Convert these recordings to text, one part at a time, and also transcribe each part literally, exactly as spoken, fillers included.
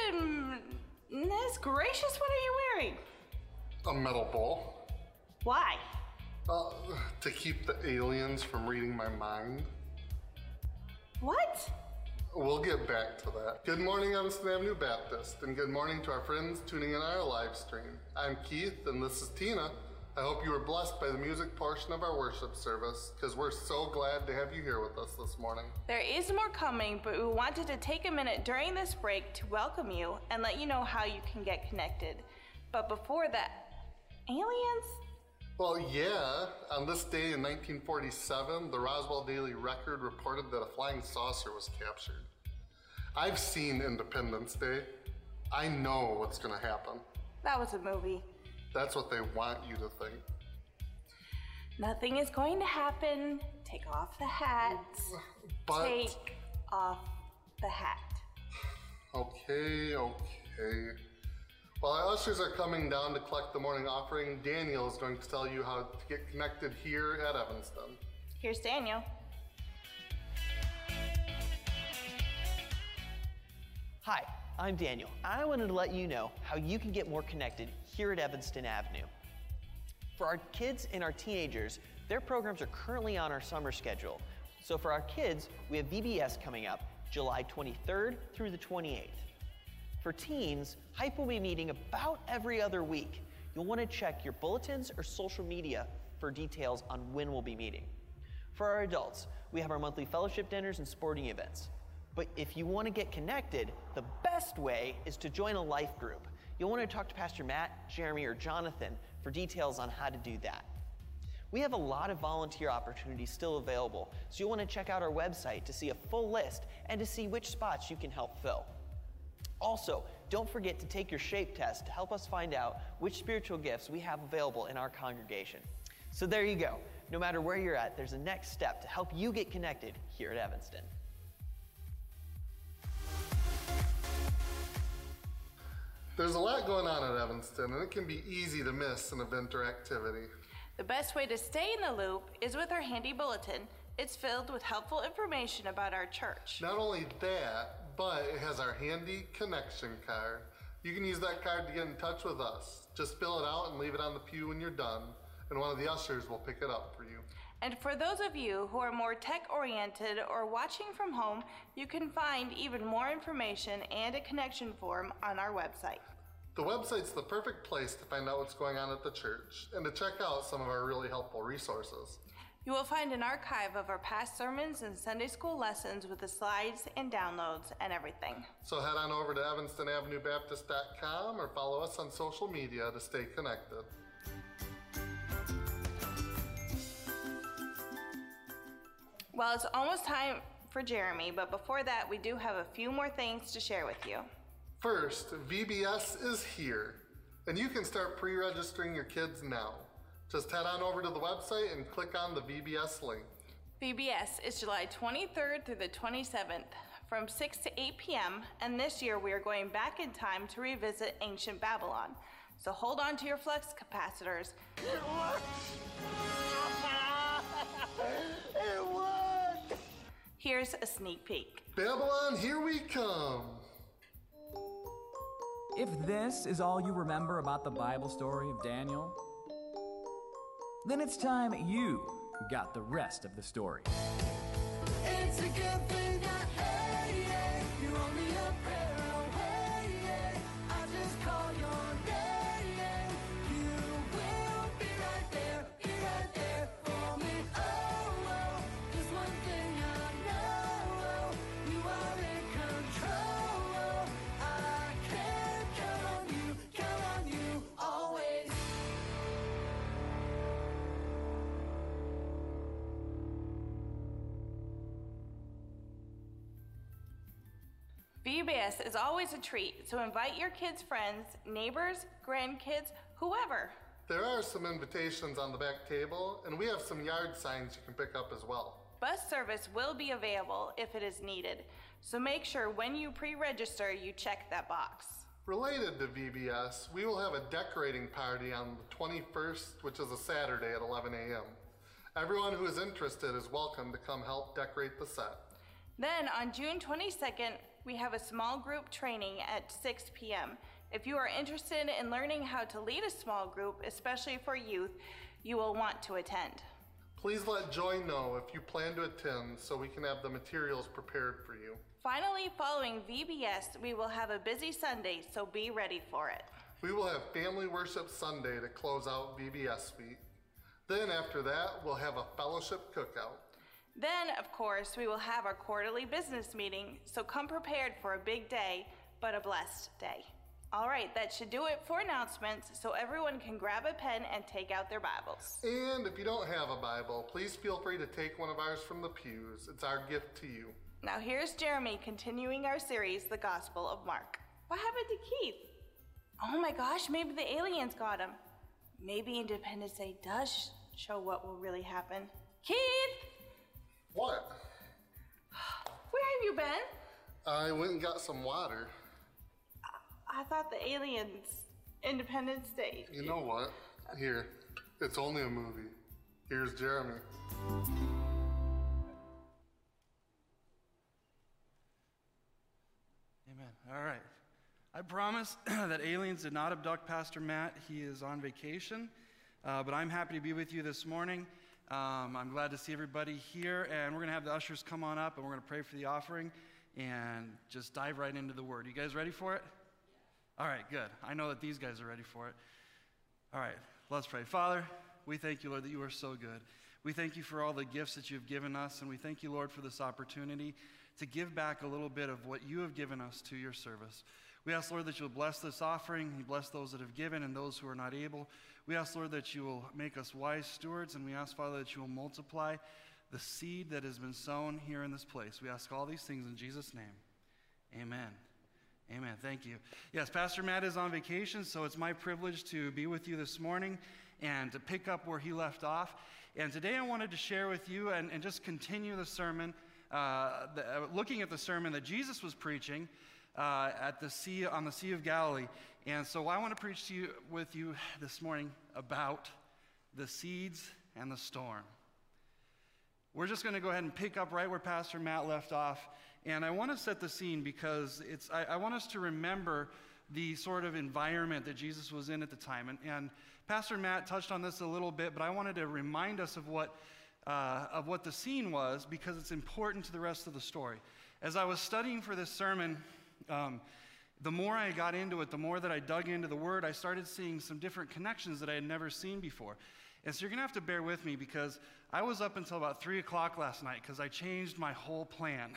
Goodness gracious, what are you wearing? A metal bowl. Why? Uh, to keep the aliens from reading my mind. What? We'll get back to that. Good morning, Evanston Avenue Baptist, and good morning to our friends tuning in on our live stream. I'm Keith, and this is Tina. I hope you were blessed by the music portion of our worship service, because we're so glad to have you here with us this morning. There is more coming, but we wanted to take a minute during this break to welcome you and let you know how you can get connected. But before that, aliens? Well, yeah. On this day in nineteen forty-seven, the Roswell Daily Record reported that a flying saucer was captured. I've seen Independence Day. I know what's going to happen. That was a movie. That's what they want you to think. Nothing is going to happen. Take off the hat. But... Take off the hat. Okay, okay. While our ushers are coming down to collect the morning offering, Daniel is going to tell you how to get connected here at Evanston. Here's Daniel. Hi, I'm Daniel. I wanted to let you know how you can get more connected here at Evanston Avenue. For our kids and our teenagers, their programs are currently on our summer schedule. So for our kids, we have V B S coming up July twenty-third through the twenty-eighth. For teens, Hype will be meeting about every other week. You'll want to check your bulletins or social media for details on when we'll be meeting. For our adults, we have our monthly fellowship dinners and sporting events. But if you want to get connected, the best way is to join a life group. You'll want to talk to Pastor Matt, Jeremy, or Jonathan for details on how to do that. We have a lot of volunteer opportunities still available, so you'll want to check out our website to see a full list and to see which spots you can help fill. Also, don't forget to take your SHAPE test to help us find out which spiritual gifts we have available in our congregation. So there you go. No matter where you're at, there's a next step to help you get connected here at Evanston. There's a lot going on at Evanston, and it can be easy to miss an event or activity. The best way to stay in the loop is with our handy bulletin. It's filled with helpful information about our church. Not only that, but it has our handy connection card. You can use that card to get in touch with us. Just fill it out and leave it on the pew when you're done, and one of the ushers will pick it up for you. And for those of you who are more tech-oriented or watching from home, you can find even more information and a connection form on our website. The website's the perfect place to find out what's going on at the church and to check out some of our really helpful resources. You will find an archive of our past sermons and Sunday school lessons with the slides and downloads and everything. So head on over to evanston avenue baptist dot com or follow us on social media to stay connected. Well, it's almost time for Jeremy, but before that, we do have a few more things to share with you. First, V B S is here, and you can start pre-registering your kids now. Just head on over to the website and click on the V B S link. V B S is July twenty-third through the twenty-seventh from six to eight p m and this year we are going back in time to revisit ancient Babylon. So hold on to your flux capacitors. It works! It works! Here's a sneak peek. Babylon, here we come! If this is all you remember about the Bible story of Daniel, then it's time you got the rest of the story. It's a good thing that, hey, yeah, you're only a prayer away, yeah. I just call your name, you will be right there, be right there for me. Oh, oh, just one thing I know, you are in control. I can count on you, count on you always. V B S is always a treat, so invite your kids' friends, neighbors, grandkids, whoever. There are some invitations on the back table, and we have some yard signs you can pick up as well. Bus service will be available if it is needed, so make sure when you pre-register you check that box. Related to V B S, we will have a decorating party on the twenty-first, which is a Saturday at eleven a m Everyone who is interested is welcome to come help decorate the set. Then on June twenty-second, we have a small group training at six p m If you are interested in learning how to lead a small group, especially for youth, you will want to attend. Please let Joy know if you plan to attend so we can have the materials prepared for you. Finally, following V B S, we will have a busy Sunday, so be ready for it. We will have Family Worship Sunday to close out V B S week. Then after that, we'll have a fellowship cookout. Then, of course, we will have our quarterly business meeting, so come prepared for a big day, but a blessed day. All right, that should do it for announcements, so everyone can grab a pen and take out their Bibles. And if you don't have a Bible, please feel free to take one of ours from the pews. It's our gift to you. Now here's Jeremy continuing our series, The Gospel of Mark. What happened to Keith? Oh my gosh, maybe the aliens got him. Maybe Independence Day does show what will really happen. Keith! What? Where have you been? I went and got some water. I thought the aliens, Independence Day. You know what? Here, it's only a movie. Here's Jeremy. Amen. All right. I promise that aliens did not abduct Pastor Matt. He is on vacation, uh, but I'm happy to be with you this morning. Um, I'm glad to see everybody here, and we're going to have the ushers come on up, and we're going to pray for the offering and just dive right into the Word. You guys ready for it? All right, good. I know that these guys are ready for it. All right, let's pray. Father, we thank you, Lord, that you are so good. We thank you for all the gifts that you've given us, and we thank you, Lord, for this opportunity to give back a little bit of what you have given us to your service. We ask, Lord, that you'll bless this offering. You bless those that have given and those who are not able. We ask, Lord, that you will make us wise stewards, and we ask, Father, that you will multiply the seed that has been sown here in this place. We ask all these things in Jesus' name. Amen. Amen. Thank you. Yes, Pastor Matt is on vacation, so it's my privilege to be with you this morning and to pick up where he left off. And today I wanted to share with you and, and just continue the sermon, uh, the, uh, looking at the sermon that Jesus was preaching uh, at the sea, on the Sea of Galilee. And so I want to preach to you with you this morning about the seeds and the storm. We're just going to go ahead and pick up right where Pastor Matt left off. And I want to set the scene because it's, I, I want us to remember the sort of environment that Jesus was in at the time. And, and Pastor Matt touched on this a little bit, but I wanted to remind us of what, uh, of what the scene was because it's important to the rest of the story. As I was studying for this sermon, um, the more I got into it, the more that I dug into the Word, I started seeing some different connections that I had never seen before. And so you're going to have to bear with me because I was up until about three o'clock last night because I changed my whole plan.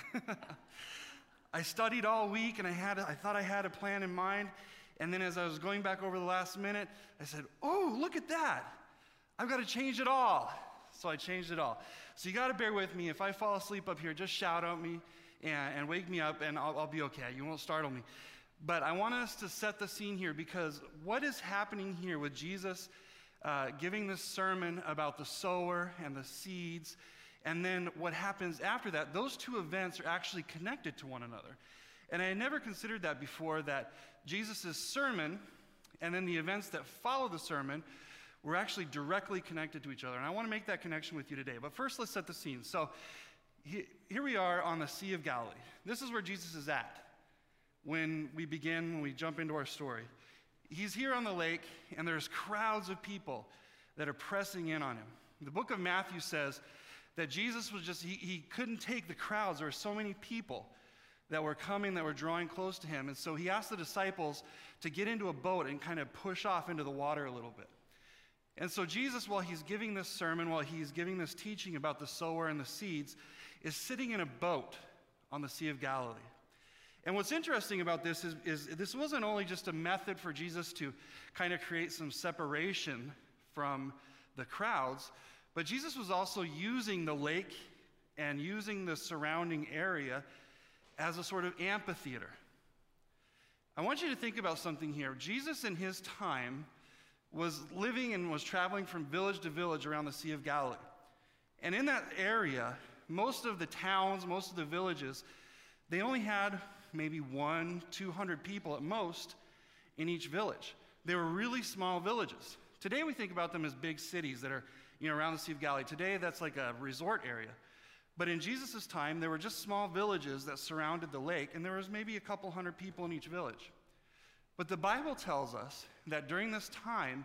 I studied all week and I, had a, I thought I had a plan in mind. And then as I was going back over the last minute, I said, oh, look at that. I've got to change it all. So I changed it all. So you got to bear with me. If I fall asleep up here, just shout at me and, and wake me up and I'll, I'll be okay. You won't startle me. But I want us to set the scene here because what is happening here with Jesus Uh, giving this sermon about the sower and the seeds, and then what happens after that, those two events are actually connected to one another. And I had never considered that before, that Jesus' sermon and then the events that follow the sermon were actually directly connected to each other. And I want to make that connection with you today. But first, let's set the scene. So he, here we are on the Sea of Galilee. This is where Jesus is at when we begin, when we jump into our story. He's here on the lake, and there's crowds of people that are pressing in on him. The book of Matthew says that Jesus was just, he, he couldn't take the crowds. There were so many people that were coming, that were drawing close to him. And so he asked the disciples to get into a boat and kind of push off into the water a little bit. And so Jesus, while he's giving this sermon, while he's giving this teaching about the sower and the seeds, is sitting in a boat on the Sea of Galilee. And what's interesting about this is, is this wasn't only just a method for Jesus to kind of create some separation from the crowds, but Jesus was also using the lake and using the surrounding area as a sort of amphitheater. I want you to think about something here. Jesus in his time was living and was traveling from village to village around the Sea of Galilee. And in that area, most of the towns, most of the villages, they only had maybe one, two hundred people at most in each village. They were really small villages. Today we think about them as big cities that are, you know, around the Sea of Galilee. Today that's like a resort area. But in Jesus' time, there were just small villages that surrounded the lake, and there was maybe a couple hundred people in each village. But the Bible tells us that during this time,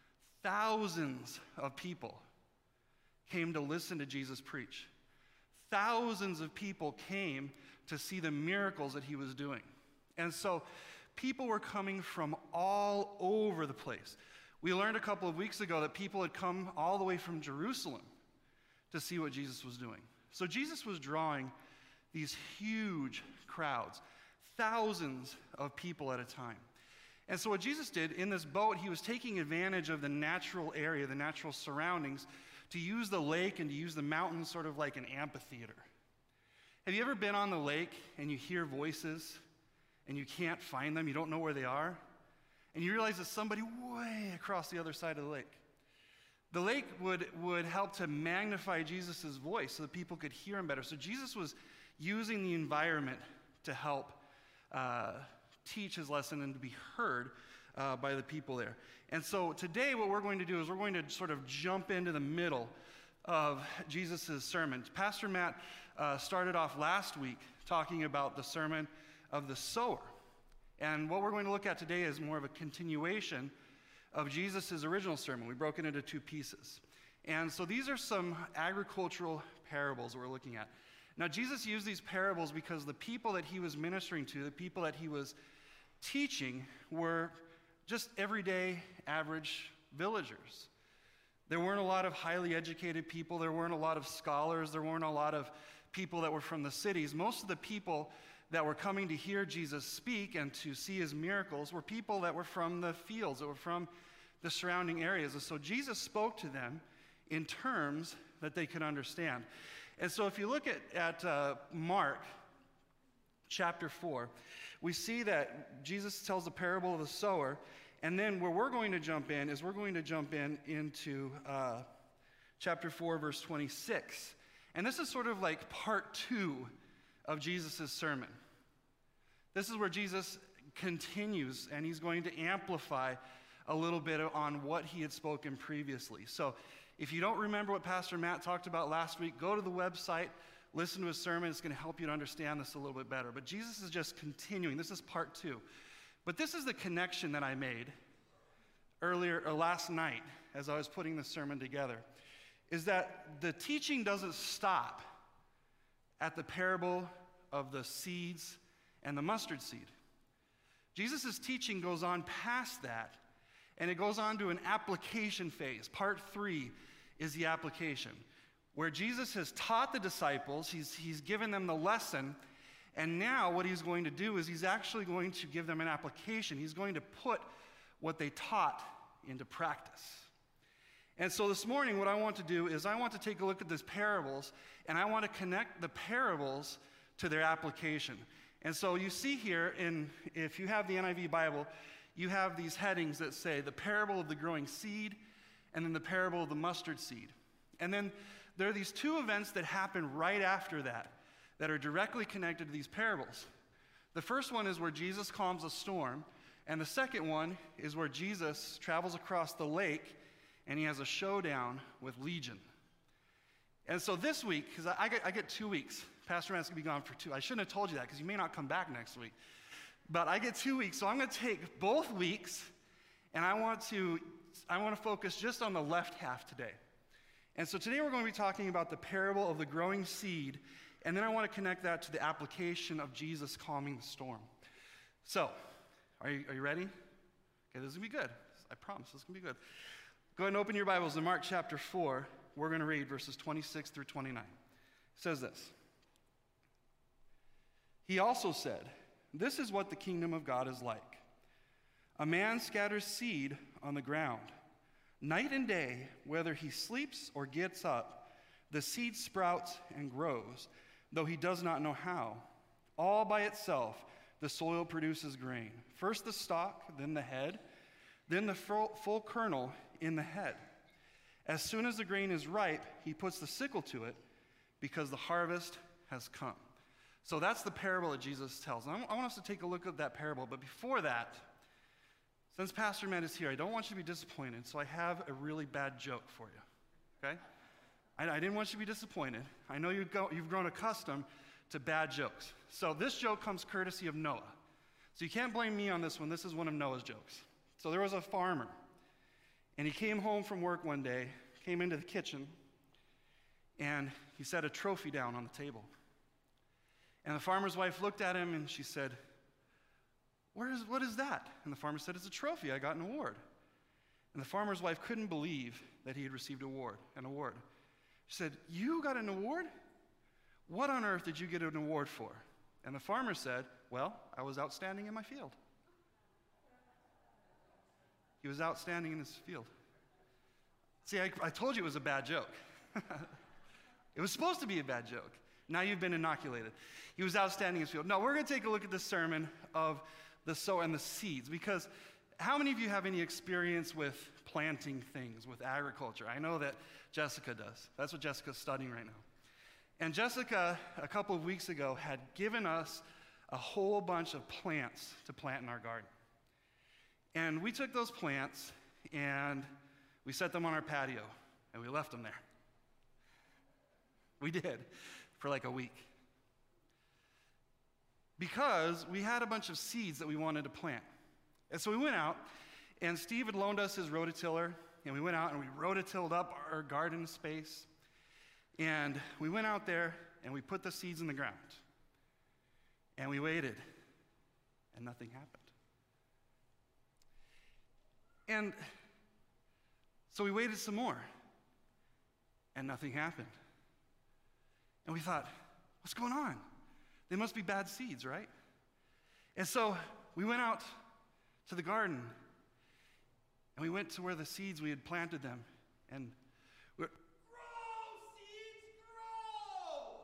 thousands of people came to listen to Jesus preach. Thousands of people came to see the miracles that he was doing. And so people were coming from all over the place. We learned a couple of weeks ago that people had come all the way from Jerusalem to see what Jesus was doing. So Jesus was drawing these huge crowds, thousands of people at a time. And so what Jesus did in this boat, he was taking advantage of the natural area, the natural surroundings, to use the lake and to use the mountains sort of like an amphitheater. Have you ever been on the lake and you hear voices and you can't find them, you don't know where they are, and you realize it's somebody way across the other side of the lake? The lake would, would help to magnify Jesus' voice so that people could hear him better. So Jesus was using the environment to help uh, teach his lesson and to be heard uh, by the people there. And so today what we're going to do is we're going to sort of jump into the middle of Jesus' sermon. Pastor Matt uh, started off last week talking about the sermon of the sower. And what we're going to look at today is more of a continuation of Jesus' original sermon. We broke it into two pieces. And so these are some agricultural parables that we're looking at. Now, Jesus used these parables because the people that he was ministering to, the people that he was teaching, were just everyday, average villagers. There weren't a lot of highly educated people. There weren't a lot of scholars. There weren't a lot of people that were from the cities. Most of the people that were coming to hear Jesus speak and to see his miracles were people that were from the fields, that were from the surrounding areas. And so Jesus spoke to them in terms that they could understand. And so if you look at, at uh, Mark chapter four, we see that Jesus tells the parable of the sower, and then where we're going to jump in is we're going to jump in into uh, chapter four, verse twenty-six. And this is sort of like part two of Jesus' sermon. This is where Jesus continues, and he's going to amplify a little bit on what he had spoken previously. So if you don't remember what Pastor Matt talked about last week, go to the website, listen to his sermon. It's going to help you to understand this a little bit better. But Jesus is just continuing. This is part two. But this is the connection that I made earlier, or last night, as I was putting the sermon together, is that the teaching doesn't stop at the parable of the seeds and the mustard seed. Jesus' teaching goes on past that, and it goes on to an application phase. Part three is the application, where Jesus has taught the disciples, he's, he's given them the lesson, and now what he's going to do is he's actually going to give them an application. He's going to put what they taught into practice. And so this morning, what I want to do is I want to take a look at these parables, and I want to connect the parables to their application. And so you see here, in, if you have the N I V Bible, you have these headings that say the parable of the growing seed, and then the parable of the mustard seed. And then there are these two events that happen right after that, that are directly connected to these parables. The first one is where Jesus calms a storm, and the second one is where Jesus travels across the lake, and he has a showdown with Legion. And so this week, because I, I, get, I get two weeks, Pastor Matt's going to be gone for two. I shouldn't have told you that because you may not come back next week. But I get two weeks, so I'm going to take both weeks, and I want to I want to focus just on the left half today. And so today we're going to be talking about the parable of the growing seed, and then I want to connect that to the application of Jesus calming the storm. So, are you, are you ready? Okay, this is going to be good. I promise this is going to be good. Go ahead and open your Bibles to Mark chapter four. We're going to read verses twenty-six through twenty-nine. It says this. He also said, "This is what the kingdom of God is like. A man scatters seed on the ground. Night and day, whether he sleeps or gets up, the seed sprouts and grows, though he does not know how. All by itself, the soil produces grain. First the stalk, then the head, then the full, full kernel in the head. As soon as the grain is ripe, he puts the sickle to it, because the harvest has come." So that's the parable that Jesus tells. And I want us to take a look at that parable. But before that, since Pastor Matt is here, I don't want you to be disappointed, so I have a really bad joke for you, okay? I, I didn't want you to be disappointed. I know you've, go, you've grown accustomed to bad jokes. So this joke comes courtesy of Noah. So you can't blame me on this one. This is one of Noah's jokes. So there was a farmer, and he came home from work one day, came into the kitchen, and he set a trophy down on the table. And the farmer's wife looked at him, and she said, Where is, what is that? And the farmer said, it's a trophy. I got an award. And the farmer's wife couldn't believe that he had received an award, an award. She said, you got an award? What on earth did you get an award for? And the farmer said, well, I was outstanding in my field. He was outstanding in his field. See, I, I told you it was a bad joke. It was supposed to be a bad joke. Now you've been inoculated. He was outstanding in his field. No, we're going to take a look at the sermon of the sower and the seeds, because how many of you have any experience with planting things, with agriculture? I know that Jessica does. That's what Jessica's studying right now. And Jessica, a couple of weeks ago, had given us a whole bunch of plants to plant in our garden. And we took those plants and we set them on our patio and we left them there. We did, for like a week. Because we had a bunch of seeds that we wanted to plant. And so we went out, and Steve had loaned us his rototiller, and we went out and we rototilled up our garden space. And we went out there and we put the seeds in the ground. And we waited, and nothing happened. And so we waited some more, and nothing happened. And we thought, what's going on? They must be bad seeds, right? And so we went out to the garden, and we went to where the seeds, we had planted them, and we were, grow, seeds, grow!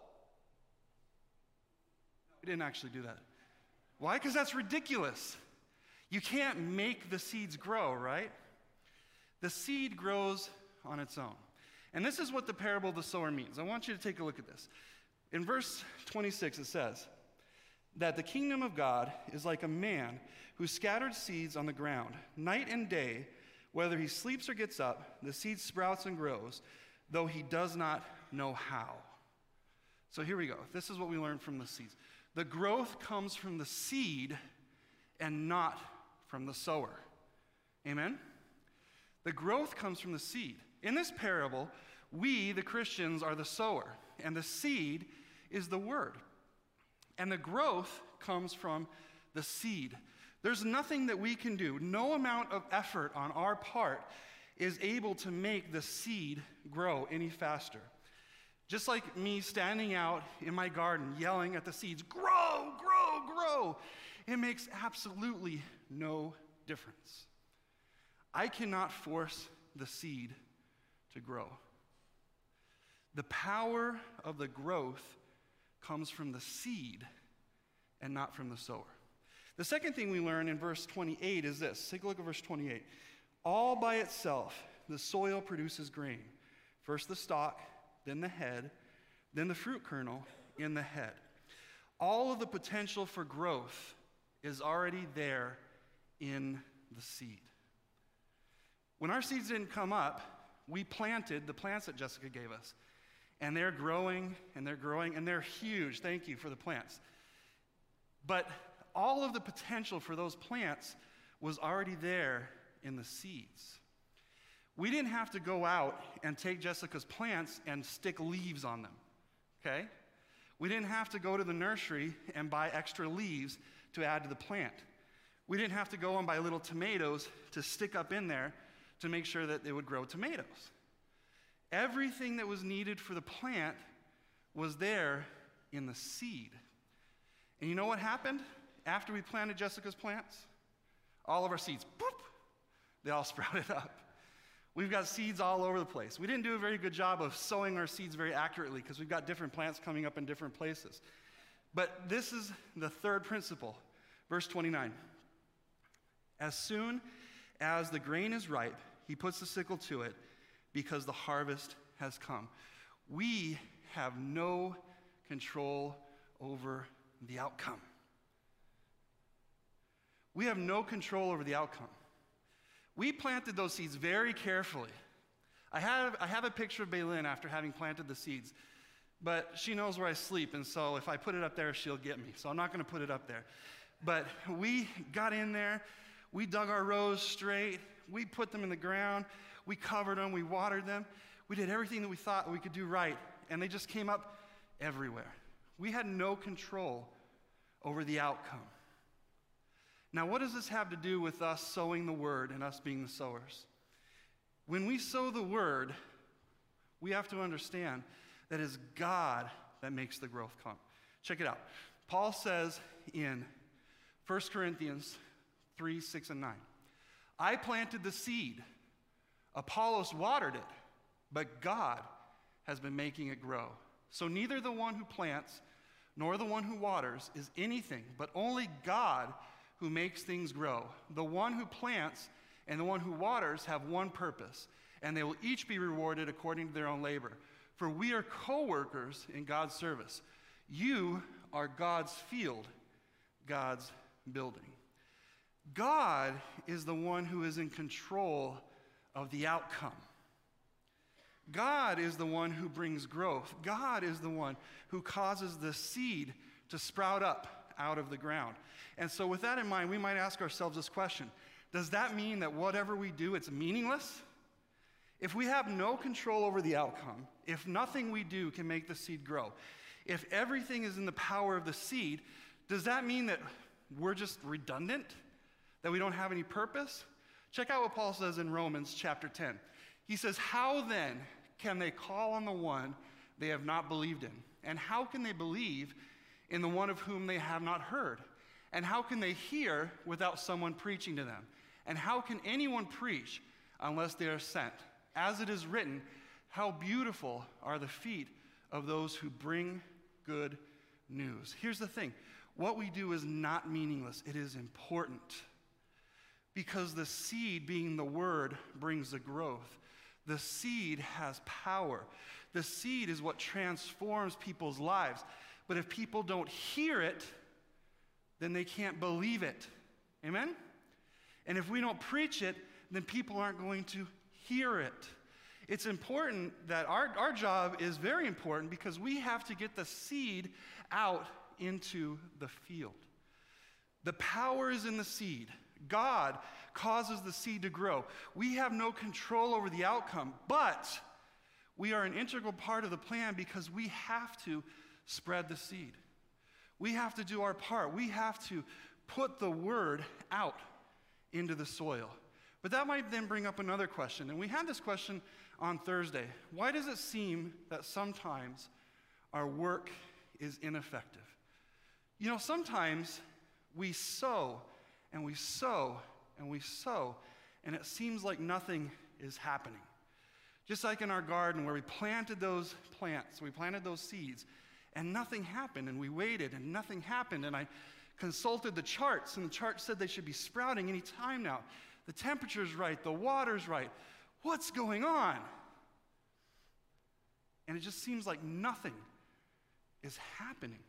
We didn't actually do that. Why? Because that's ridiculous. You can't make the seeds grow, right? The seed grows on its own. And this is what the parable of the sower means. I want you to take a look at this. In verse twenty-six, it says that the kingdom of God is like a man who scattered seeds on the ground. Night and day, whether he sleeps or gets up, the seed sprouts and grows, though he does not know how. So here we go. This is what we learned from the seeds. The growth comes from the seed and not from the sower. Amen? The growth comes from the seed. In this parable, we, the Christians, are the sower, and the seed is the word. And the growth comes from the seed. There's nothing that we can do. No amount of effort on our part is able to make the seed grow any faster. Just like me standing out in my garden yelling at the seeds, grow, grow, grow. It makes absolutely no difference. I cannot force the seed to grow. The power of the growth comes from the seed and not from the sower. The second thing we learn in verse twenty-eight is this. Take a look at verse twenty-eight. All by itself, the soil produces grain. First the stalk, then the head, then the fruit kernel in the head. All of the potential for growth is already there in the seed. When our seeds didn't come up, we planted the plants that Jessica gave us. And they're growing, and they're growing, and they're huge. Thank you for the plants. But all of the potential for those plants was already there in the seeds. We didn't have to go out and take Jessica's plants and stick leaves on them, okay? We didn't have to go to the nursery and buy extra leaves to add to the plant. We didn't have to go and buy little tomatoes to stick up in there to make sure that they would grow tomatoes. Everything that was needed for the plant was there in the seed. And you know what happened after we planted Jessica's plants? All of our seeds, boop, they all sprouted up. We've got seeds all over the place. We didn't do a very good job of sowing our seeds very accurately because we've got different plants coming up in different places. But this is the third principle. Verse twenty-nine. As soon as the grain is ripe, he puts the sickle to it because the harvest has come. We have no control over the outcome. We have no control over the outcome. We planted those seeds very carefully. I have, I have a picture of Baylin after having planted the seeds, but she knows where I sleep, and so if I put it up there, she'll get me. So I'm not going to put it up there. But we got in there. We dug our rows straight. We put them in the ground. We covered them. We watered them. We did everything that we thought we could do right, and they just came up everywhere. We had no control over the outcome. Now, what does this have to do with us sowing the word and us being the sowers? When we sow the word, we have to understand that it's God that makes the growth come. Check it out. Paul says in First Corinthians three, six, and nine, I planted the seed, Apollos watered it, but God has been making it grow. So neither the one who plants nor the one who waters is anything, but only God who makes things grow. The one who plants and the one who waters have one purpose, and they will each be rewarded according to their own labor. For we are co-workers in God's service. You are God's field, God's building. God is the one who is in control of the outcome. God is the one who brings growth. God is the one who causes the seed to sprout up out of the ground. And so with that in mind, we might ask ourselves this question. Does that mean that whatever we do, it's meaningless? If we have no control over the outcome, if nothing we do can make the seed grow, if everything is in the power of the seed, does that mean that we're just redundant? That we don't have any purpose? Check out what Paul says in Romans chapter ten. He says, how then can they call on the one they have not believed in? And how can they believe in the one of whom they have not heard? And how can they hear without someone preaching to them? And how can anyone preach unless they are sent? As it is written, how beautiful are the feet of those who bring good news. Here's the thing. What we do is not meaningless. It is important. Because the seed, being the word, brings the growth. The seed has power. The seed is what transforms people's lives. But if people don't hear it, then they can't believe it. Amen? And if we don't preach it, then people aren't going to hear it. It's important that our, our job is very important because we have to get the seed out into the field. The power is in the seed. God causes the seed to grow. We have no control over the outcome, but we are an integral part of the plan because we have to spread the seed. We have to do our part. We have to put the word out into the soil. But that might then bring up another question, and we had this question on Thursday. Why does it seem that sometimes our work is ineffective? You know, sometimes we sow and we sow and we sow, and it seems like nothing is happening. Just like in our garden where we planted those plants, we planted those seeds, and nothing happened, and we waited, and nothing happened, and I consulted the charts, and the chart said they should be sprouting any time now. The temperature's right, the water's right. What's going on? And it just seems like nothing is happening.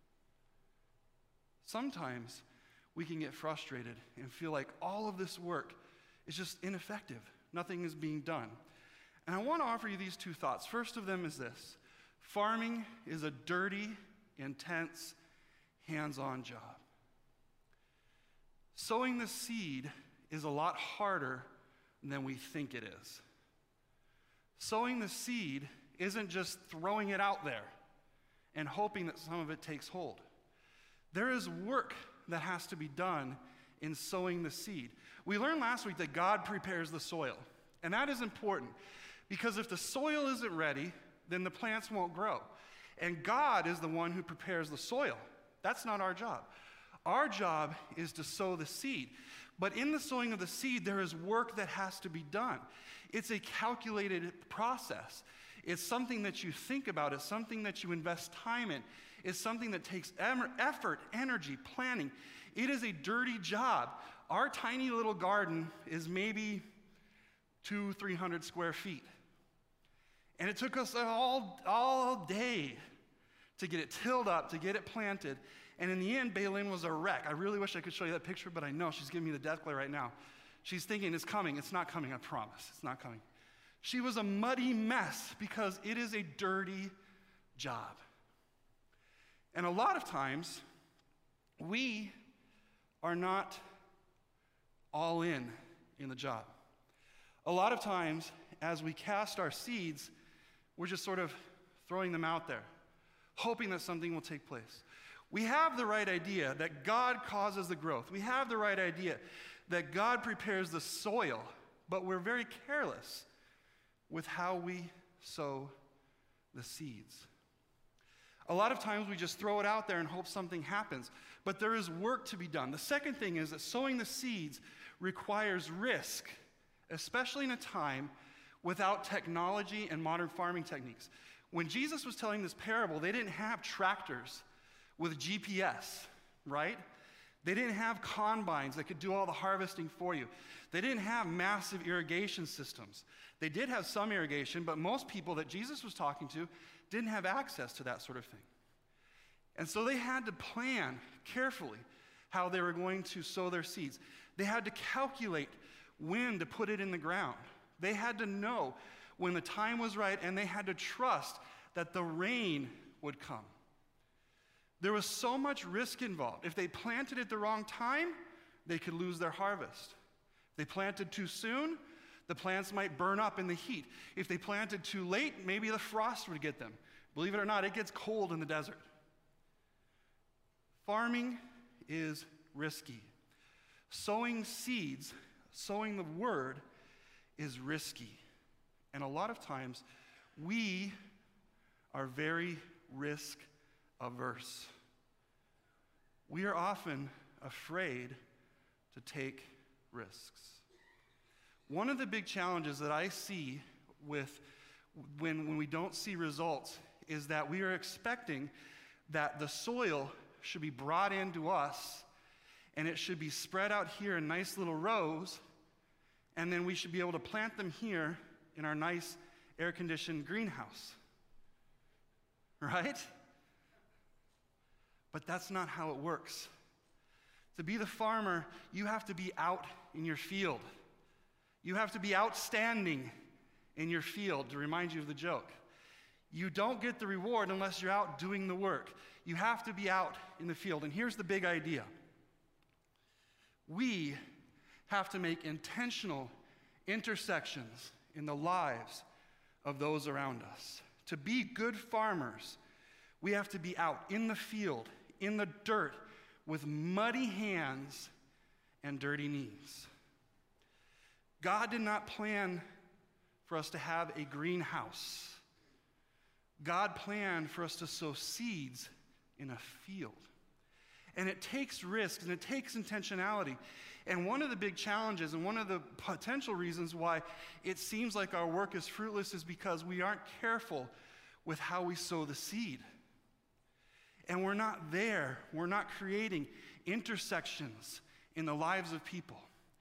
Sometimes we can get frustrated and feel like all of this work is just ineffective. Nothing is being done. And I want to offer you these two thoughts. First of them is this. Farming is a dirty, intense, hands-on job. Sowing the seed is a lot harder than we think it is. Sowing the seed isn't just throwing it out there and hoping that some of it takes hold. There is work that has to be done in sowing the seed. We learned last week that God prepares the soil, and that is important because if the soil isn't ready, then the plants won't grow. And God is the one who prepares the soil. That's not our job. Our job is to sow the seed. But in the sowing of the seed, there is work that has to be done. It's a calculated process. It's something that you think about. It's something that you invest time in. It's something that takes effort, energy, planning. It is a dirty job. Our tiny little garden is maybe two, three hundred square feet. And it took us all, all day to get it tilled up, to get it planted. And in the end, Baylin was a wreck. I really wish I could show you that picture, but I know she's giving me the death glare right now. She's thinking it's coming. It's not coming, I promise. It's not coming. She was a muddy mess because it is a dirty job. And a lot of times, we are not all in in the job. A lot of times, as we cast our seeds, we're just sort of throwing them out there, hoping that something will take place. We have the right idea that God causes the growth. We have the right idea that God prepares the soil, but we're very careless with how we sow the seeds. A lot of times we just throw it out there and hope something happens, but there is work to be done. The second thing is that sowing the seeds requires risk, especially in a time without technology and modern farming techniques. When Jesus was telling this parable, they didn't have tractors with G P S, right? They didn't have combines that could do all the harvesting for you. They didn't have massive irrigation systems. They did have some irrigation, but most people that Jesus was talking to didn't have access to that sort of thing. And so they had to plan carefully how they were going to sow their seeds. They had to calculate when to put it in the ground. They had to know when the time was right, and they had to trust that the rain would come. There was so much risk involved. If they planted at the wrong time, they could lose their harvest. If they planted too soon, the plants might burn up in the heat. If they planted too late, maybe the frost would get them. Believe it or not, it gets cold in the desert. Farming is risky. Sowing seeds, sowing the word, is risky. And a lot of times, we are very risk averse. We are often afraid to take risks. One of the big challenges that I see with when, when we don't see results is that we are expecting that the soil should be brought into us, and it should be spread out here in nice little rows, and then we should be able to plant them here in our nice air-conditioned greenhouse. Right? But that's not how it works. To be the farmer, you have to be out in your field. You have to be outstanding in your field, to remind you of the joke. You don't get the reward unless you're out doing the work. You have to be out in the field. And here's the big idea. We have to make intentional intersections in the lives of those around us. To be good farmers, we have to be out in the field, in the dirt, with muddy hands and dirty knees. God did not plan for us to have a greenhouse. God planned for us to sow seeds in a field. And it takes risk and it takes intentionality. And one of the big challenges and one of the potential reasons why it seems like our work is fruitless is because we aren't careful with how we sow the seed. And we're not there. We're not creating intersections in the lives of people.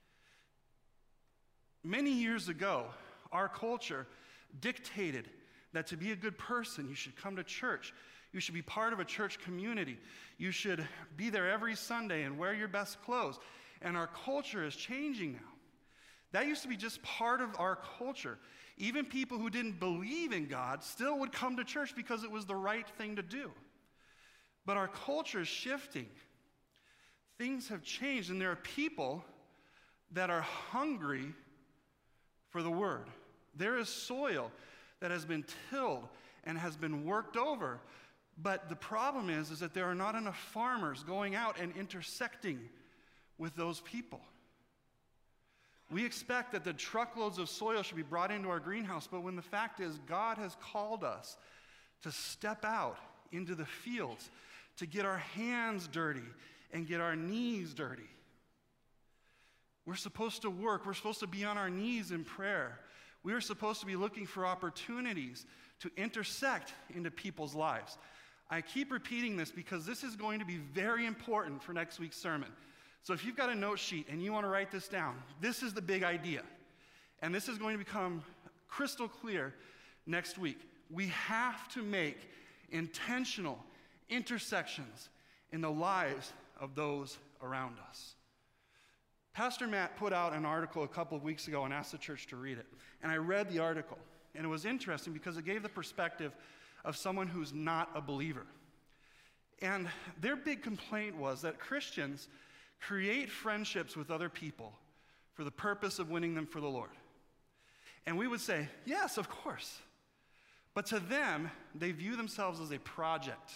Many years ago, our culture dictated that to be a good person, you should come to church. You should be part of a church community. You should be there every Sunday and wear your best clothes. And our culture is changing now. That used to be just part of our culture. Even people who didn't believe in God still would come to church because it was the right thing to do. But our culture is shifting. Things have changed, and there are people that are hungry for the word. There is soil that has been tilled and has been worked over. But the problem is, is that there are not enough farmers going out and intersecting with those people. We expect that the truckloads of soil should be brought into our greenhouse, but when the fact is God has called us to step out into the fields, to get our hands dirty and get our knees dirty. We're supposed to work. We're supposed to be on our knees in prayer. We are supposed to be looking for opportunities to intersect into people's lives. I keep repeating this because this is going to be very important for next week's sermon. So if you've got a note sheet and you want to write this down, this is the big idea. And this is going to become crystal clear next week. We have to make intentional intersections in the lives of those around us. Pastor Matt put out an article a couple of weeks ago and asked the church to read it. And I read the article, and it was interesting because it gave the perspective of someone who's not a believer. And their big complaint was that Christians create friendships with other people for the purpose of winning them for the Lord. And we would say, yes, of course. But to them, they view themselves as a project.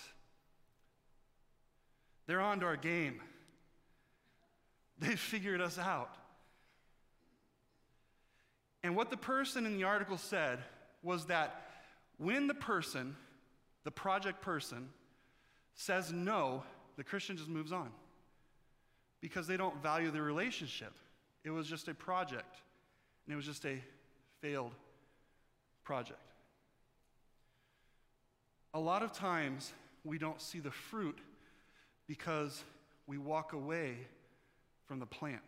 They're onto our game. They figured us out. And what the person in the article said was that when the person, the project person, says no, the Christian just moves on because they don't value the relationship. It was just a project, and it was just a failed project. A lot of times, we don't see the fruit because we walk away from the plant.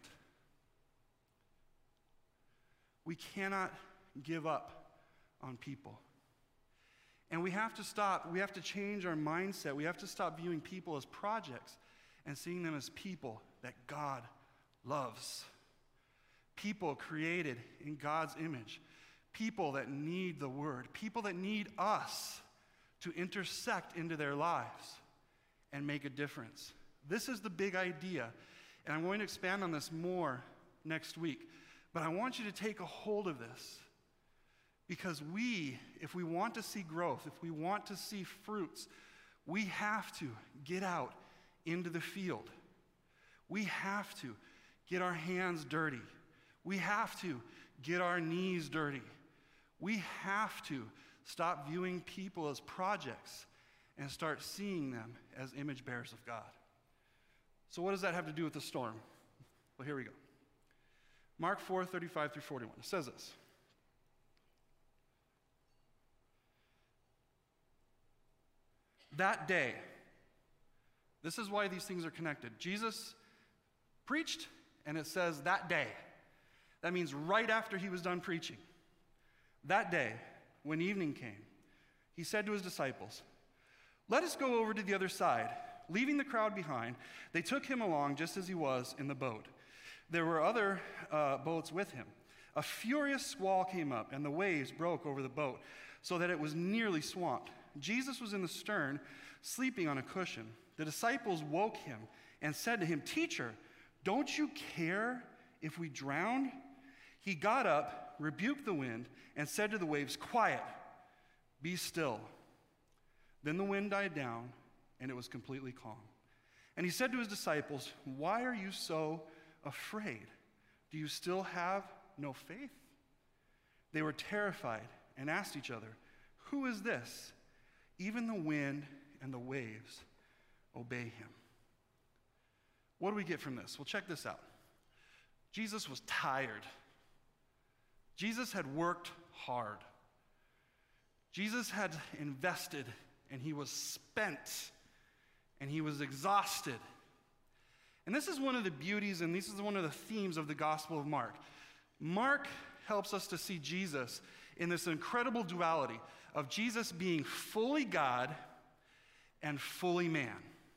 We cannot give up on people. And we have to stop, we have to change our mindset. We have to stop viewing people as projects and seeing them as people that God loves. People created in God's image. People that need the word. People that need us to intersect into their lives and make a difference. This is the big idea. And I'm going to expand on this more next week. But I want you to take a hold of this. Because we, if we want to see growth, if we want to see fruits, we have to get out into the field. We have to get our hands dirty. We have to get our knees dirty. We have to stop viewing people as projects and start seeing them as image bearers of God. So what does that have to do with the storm? Well, here we go. Mark four, thirty-five through forty-one. It says this. That day, this is why these things are connected. Jesus preached, and it says that day. That means right after he was done preaching. That day, when evening came, he said to his disciples, "Let us go over to the other side." Leaving the crowd behind, they took him along just as he was in the boat. There were other uh, boats with him. A furious squall came up, and the waves broke over the boat, so that it was nearly swamped. Jesus was in the stern, sleeping on a cushion. The disciples woke him and said to him, "Teacher, don't you care if we drown?" He got up, rebuked the wind, and said to the waves, "Quiet, be still." Then the wind died down, and it was completely calm. And he said to his disciples, "Why are you so afraid? Do you still have no faith?" They were terrified and asked each other, "Who is this? Even the wind and the waves obey him." What do we get from this? Well, check this out. Jesus was tired. Jesus had worked hard. Jesus had invested, and he was spent, and he was exhausted. And this is one of the beauties, and this is one of the themes of the Gospel of Mark. Mark helps us to see Jesus in this incredible duality of Jesus being fully God and fully man.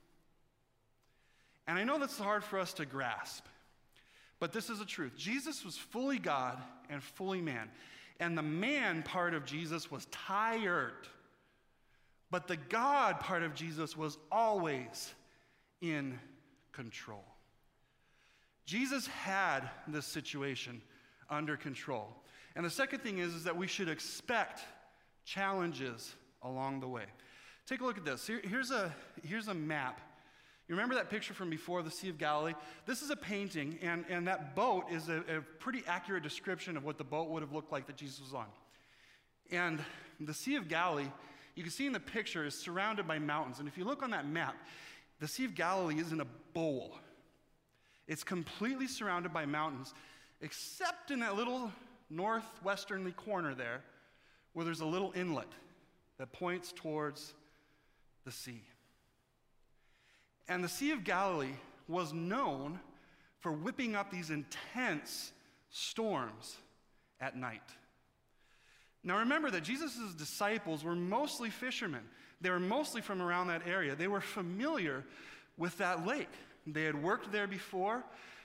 And I know that's hard for us to grasp, but this is the truth. Jesus was fully God and fully man. And the man part of Jesus was tired. But the God part of Jesus was always in control. Jesus had this situation under control. And the second thing is, is that we should expect challenges along the way. Take a look at this. Here, here's a, here's a map. You remember that picture from before, the Sea of Galilee? This is a painting, and, and that boat is a, a pretty accurate description of what the boat would have looked like that Jesus was on. And the Sea of Galilee, you can see in the picture, is surrounded by mountains. And if you look on that map, the Sea of Galilee is in a bowl. It's completely surrounded by mountains, except in that little northwesternly corner there, where there's a little inlet that points towards the sea. And the Sea of Galilee was known for whipping up these intense storms at night. Now remember that Jesus' disciples were mostly fishermen. They were mostly from around that area. They were familiar with that lake. They had worked there before.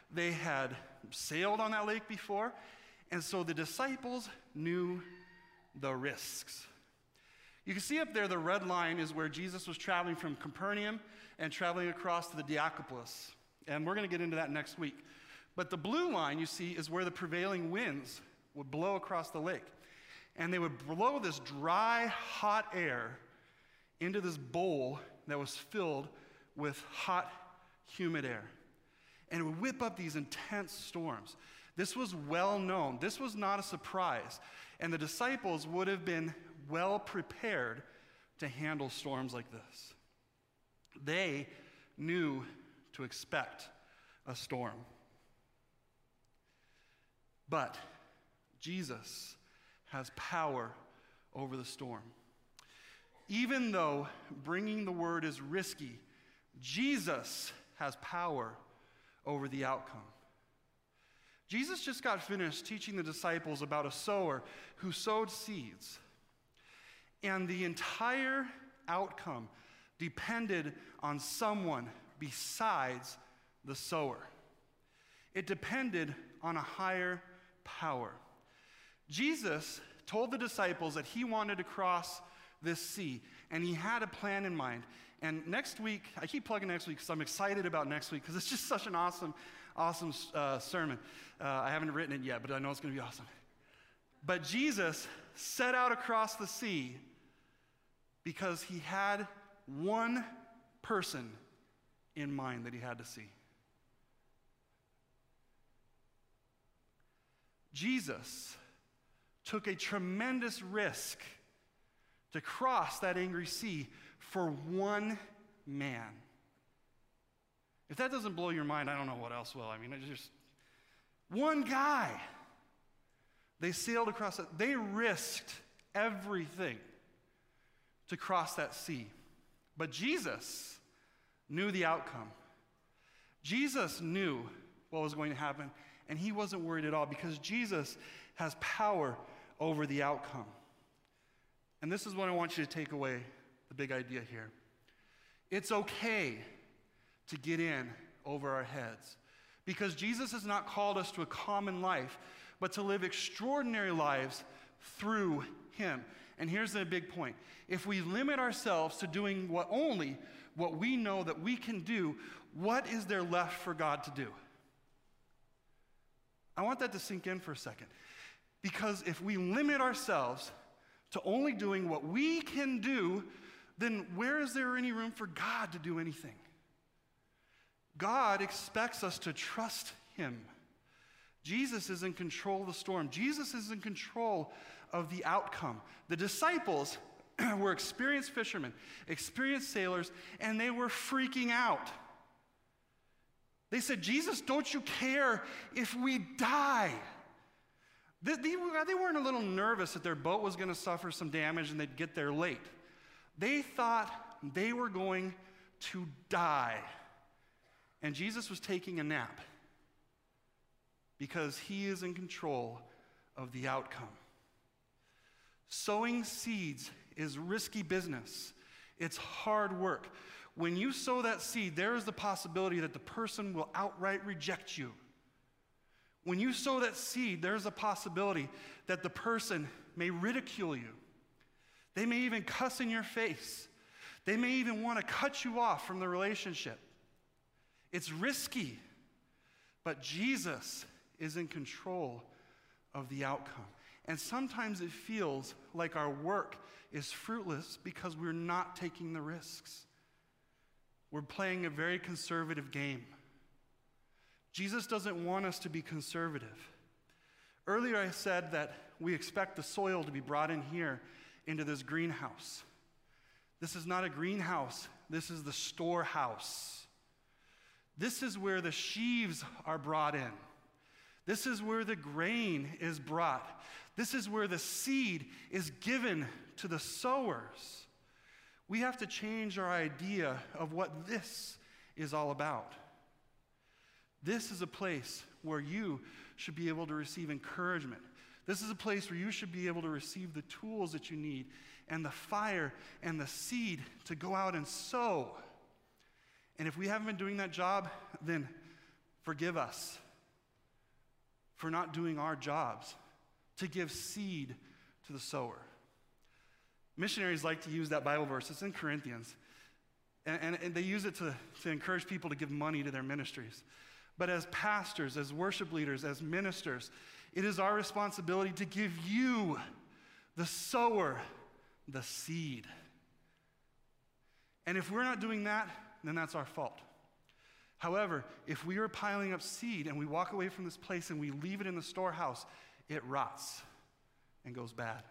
They had sailed on that lake before, and so the disciples knew the risks. You can see up there the red line is where Jesus was traveling from Capernaum and traveling across to the Decapolis. And we're going to get into that next week. But the blue line you see is where the prevailing winds would blow across the lake. And they would blow this dry, hot air into this bowl that was filled with hot, humid air. And it would whip up these intense storms. This was well known. This was not a surprise. And the disciples would have been well prepared to handle storms like this. They knew to expect a storm. But Jesus has power over the storm. Even though bringing the word is risky, Jesus has power over the outcome. Jesus just got finished teaching the disciples about a sower who sowed seeds. And the entire outcome depended on someone besides the sower. It depended on a higher power. Jesus told the disciples that he wanted to cross this sea, and he had a plan in mind. And next week, I keep plugging next week because I'm excited about next week because it's just such an awesome, awesome uh, sermon. Uh, I haven't written it yet, but I know it's going to be awesome. But Jesus set out across the sea because he had one person in mind that he had to see. Jesus took a tremendous risk to cross that angry sea for one man. If that doesn't blow your mind, I don't know what else will. I mean, it's just one guy. They sailed across it. They risked everything to cross that sea. But Jesus knew the outcome. Jesus knew what was going to happen, and he wasn't worried at all because Jesus has power over the outcome. And this is what I want you to take away, the big idea here. It's okay to get in over our heads because Jesus has not called us to a common life, but to live extraordinary lives through him. And here's the big point. If we limit ourselves to doing what only what we know that we can do, what is there left for God to do? I want that to sink in for a second. Because if we limit ourselves to only doing what we can do, then where is there any room for God to do anything? God expects us to trust him. Jesus is in control of the storm. Jesus is in control of the outcome. The disciples were experienced fishermen, experienced sailors, and they were freaking out. They said, Jesus, don't you care if we die? They, they, they weren't a little nervous that their boat was going to suffer some damage and they'd get there late. They thought they were going to die. And Jesus was taking a nap because he is in control of the outcome. Sowing seeds is risky business. It's hard work. When you sow that seed, there is the possibility that the person will outright reject you. When you sow that seed, there's a possibility that the person may ridicule you. They may even cuss in your face. They may even want to cut you off from the relationship. It's risky, but Jesus is in control of the outcome. And sometimes it feels like our work is fruitless because we're not taking the risks. We're playing a very conservative game. Jesus doesn't want us to be conservative. Earlier I said that we expect the soil to be brought in here into this greenhouse. This is not a greenhouse. This is the storehouse. This is where the sheaves are brought in. This is where the grain is brought. This is where the seed is given to the sowers. We have to change our idea of what this is all about. This is a place where you should be able to receive encouragement. This is a place where you should be able to receive the tools that you need and the fire and the seed to go out and sow. And if we haven't been doing that job, then Forgive us for not doing our jobs to give seed to the sower. Missionaries like to use that Bible verse. It's in Corinthians. And, and, and they use it to, to encourage people to give money to their ministries. But as pastors, as worship leaders, as ministers, it is our responsibility to give you, the sower, the seed. And if we're not doing that, then that's our fault. However, if we are piling up seed and we walk away from this place and we leave it in the storehouse, it rots and goes bad.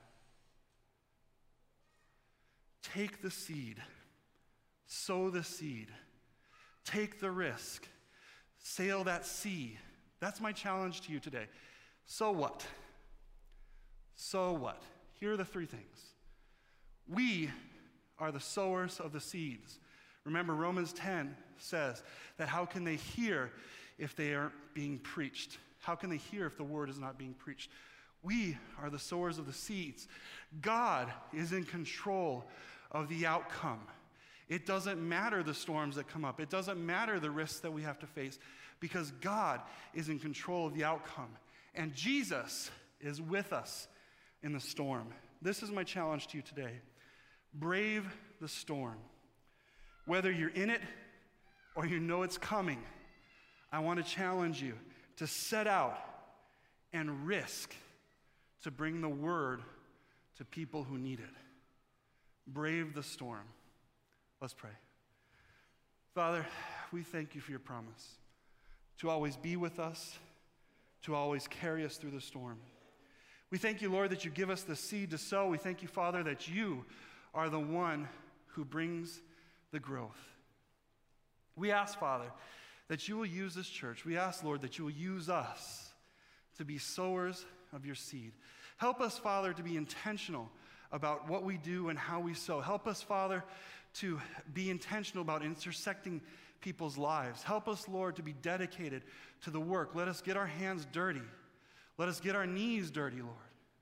Take the seed, sow the seed, take the risk, sail that sea. That's my challenge to you today. So what? So what? Here are the three things. We are the sowers of the seeds. Remember, Romans ten says that how can they hear if they aren't being preached? How can they hear if the word is not being preached? We are the sowers of the seeds. God is in control of the outcome. It doesn't matter the storms that come up. It doesn't matter the risks that we have to face, because God is in control of the outcome. And Jesus is with us in the storm. This is my challenge to you today. Brave the storm. Whether you're in it or you know it's coming, I want to challenge you to set out and risk to bring the word to people who need it. Brave the storm. Let's pray. Father, we thank you for your promise to always be with us, to always carry us through the storm. We thank you, Lord, that you give us the seed to sow. We thank you, Father, that you are the one who brings the growth. We ask, Father, that you will use this church. We ask, Lord, that you will use us to be sowers of your seed. Help us, Father, to be intentional about what we do and how we sow. Help us, Father, to be intentional about intersecting people's lives. Help us, Lord, to be dedicated to the work. Let us get our hands dirty. Let us get our knees dirty, Lord.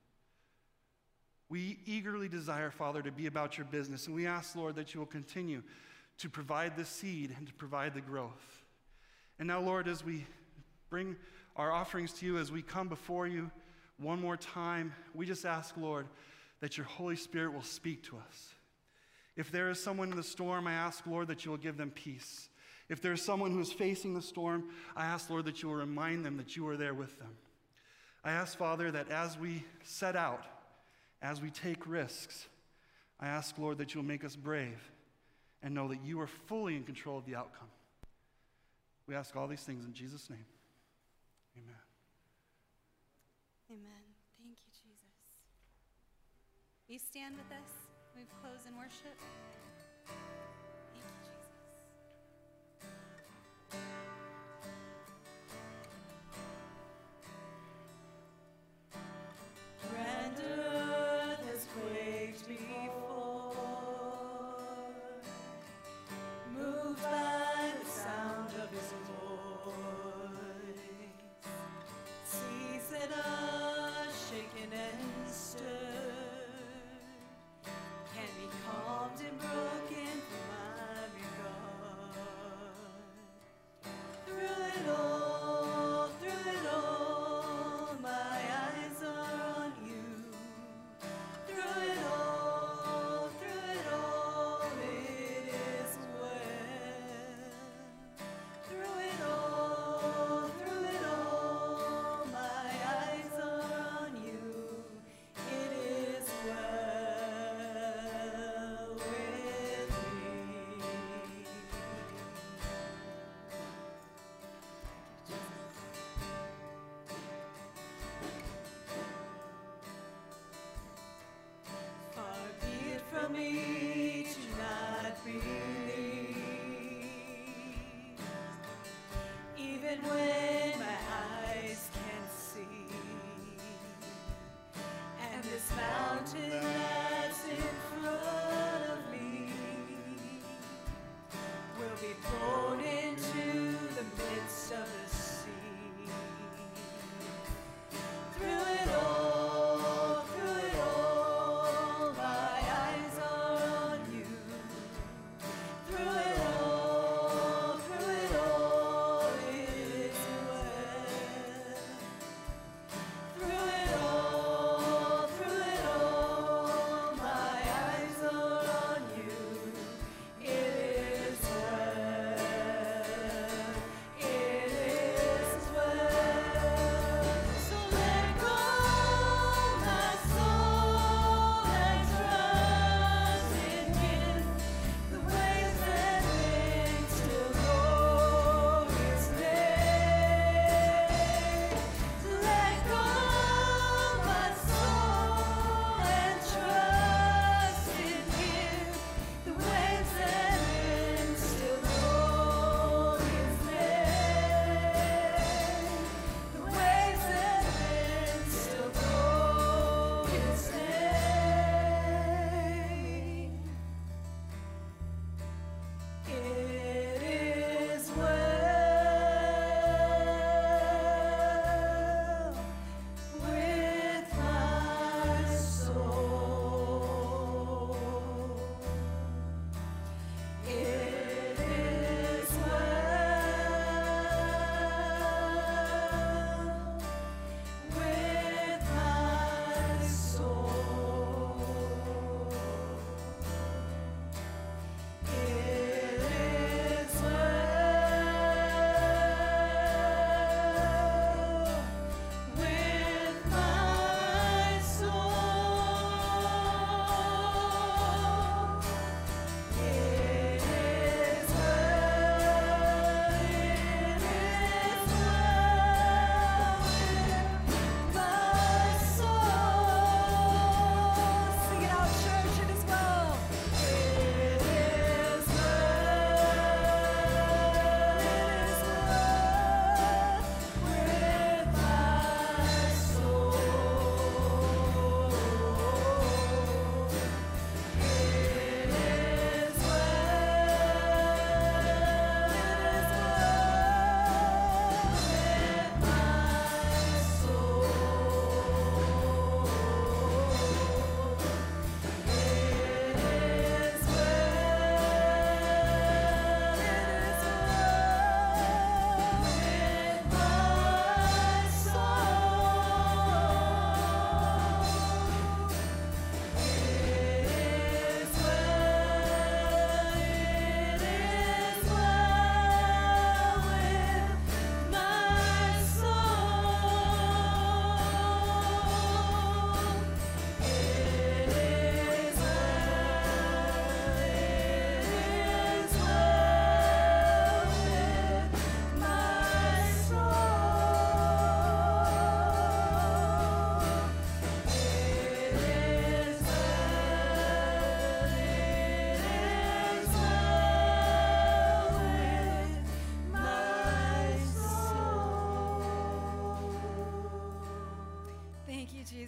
We eagerly desire, Father, to be about your business, and we ask, Lord, that you will continue to provide the seed and to provide the growth. And now, Lord, as we bring our offerings to you, as we come before you one more time, we just ask, Lord, that your Holy Spirit will speak to us. If there is someone in the storm, I ask, Lord, that you will give them peace. If there is someone who is facing the storm, I ask, Lord, that you will remind them that you are there with them. I ask, Father, that as we set out, as we take risks, I ask, Lord, that you will make us brave and know that you are fully in control of the outcome. We ask all these things in Jesus' name. Amen. Amen. Thank you, Jesus. You stand with us. We've closed in worship. Thank you, Jesus. Grand earth has quaked before, moved by the sound of his voice. Seas that are shaken and stirred can be calmed and broken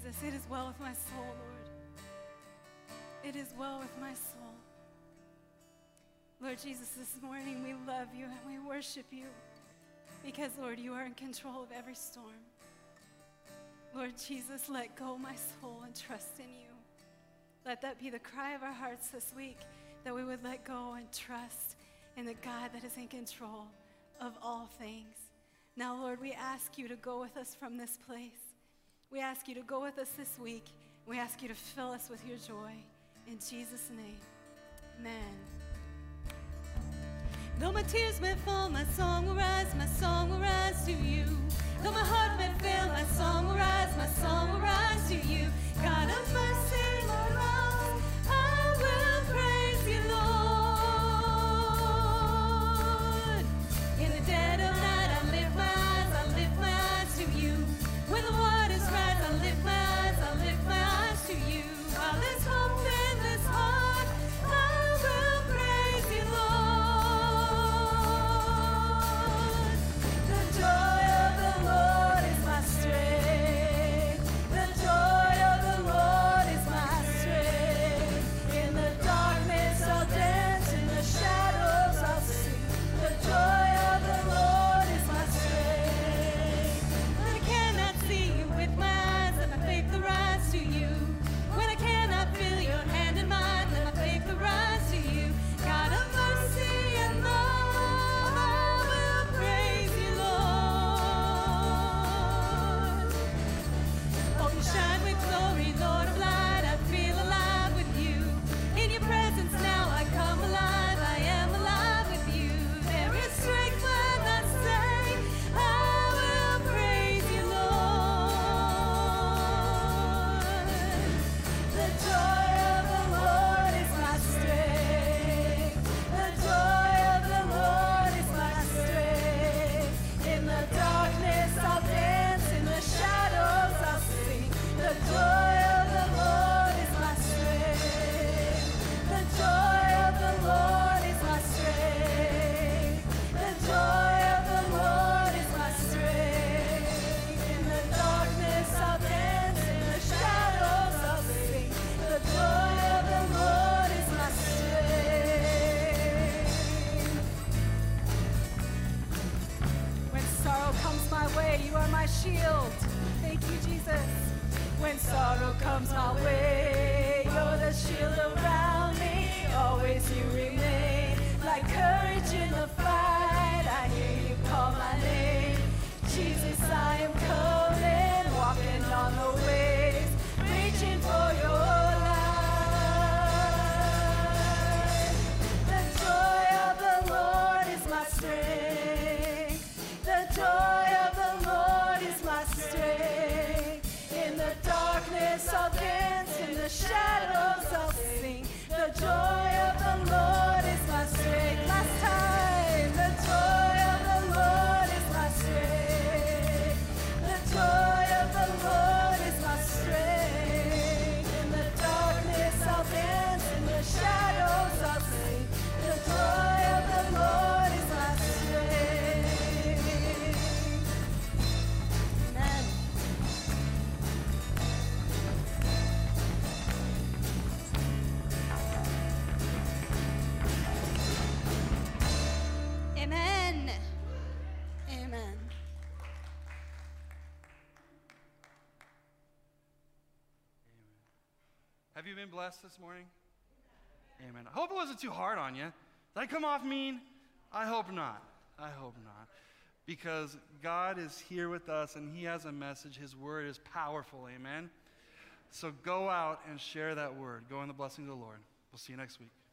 Jesus, it is well with my soul, Lord. It is well with my soul. Lord Jesus, this morning we love you and we worship you because, Lord, you are in control of every storm. Lord Jesus, let go my soul and trust in you. Let that be the cry of our hearts this week, that we would let go and trust in the God that is in control of all things. Now, Lord, we ask you to go with us from this place. We ask you to go with us this week. We ask you to fill us with your joy. In Jesus' name, amen. Though my tears may fall, my song will rise, my song will rise to you. Though my heart may fail, my song will rise, my song will rise to you. God of mercy, my love, I will praise you, Lord. In the dead of night, I lift my eyes, I lift my eyes to you. When the waters rise, I lift my eyes, I lift my eyes to you. While there's hope in this heart, I will praise you, Lord. The joy of the Lord is my strength. The joy of the Lord is my strength. In the darkness I'll dance, in the shadows I'll sing. The joy of the Lord is my strength. When I cannot see you with my eyes, let my faith arise to you. When I cannot feel your hand in mine, let my faith arise to you. God of mercy and love, I will praise you, Lord. Oh, you shine with glory, Lord of light, I feel alive with you. In your presence now I come alive, I am alive with you. There is strength when I say, I will praise you, Lord. The joy of the Lord is my strength. The joy of the Lord is my strength. In the darkness I'll dance, in the shadows I'll sing. The joy of the Lord is my strength. The joy of the Lord is my strength. The joy of the Lord is my strength. In the darkness I'll dance, in the shadows I'll sing. The joy of the Lord is my strength. When sorrow comes my way, you are my shield. Thank you, Jesus. When sorrow comes my way, you're the shield around me. Always you remain like courage in the fight. I hear you call my name. Jesus, I am coming, walking on the waves, reaching for your light. The joy of the Lord is my strength. The joy of the Lord is my strength. In the darkness I'll dance, in the shadows I'll sing. The joy of the Lord is my strength. Last time, the joy of the Lord is my strength. The joy of the Lord is my strength. In the darkness I'll dance, in the shadows I'll sing. The joy of the Lord is my strength. Amen. Amen. Amen. Have you been blessed this morning? Amen. I hope it wasn't too hard on you. Did I come off mean? I hope not. I hope not. Because God is here with us and he has a message. His word is powerful. Amen. So go out and share that word. Go in the blessing of the Lord. We'll see you next week.